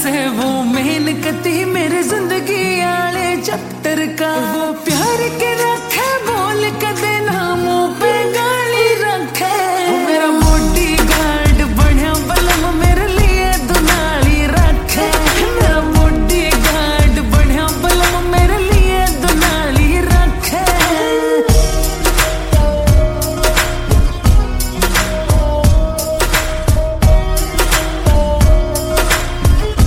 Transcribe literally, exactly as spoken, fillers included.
से वो मेन कती मेरे जिंदगी आले चैप्टर का वो प्यार